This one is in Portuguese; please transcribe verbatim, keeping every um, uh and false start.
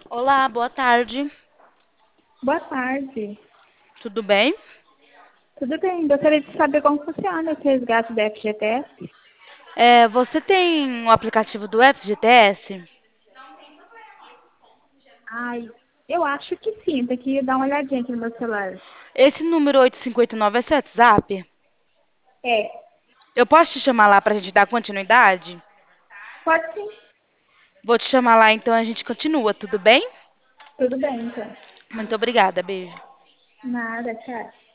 Olá, boa tarde. Boa tarde. Tudo bem? Tudo bem? Gostaria de saber como funciona esse resgate da F G T S. É, você tem o aplicativo do F G T S? Ai, eu acho que sim. Tem que dar uma olhadinha aqui no meu celular. Esse número oito cinco oito nove é seu WhatsApp? É, Eu posso te chamar lá para a gente dar continuidade? pode sim. Vou te chamar lá, então a gente continua, tudo bem? Tudo bem, então. Muito obrigada, beijo. Nada, tchau.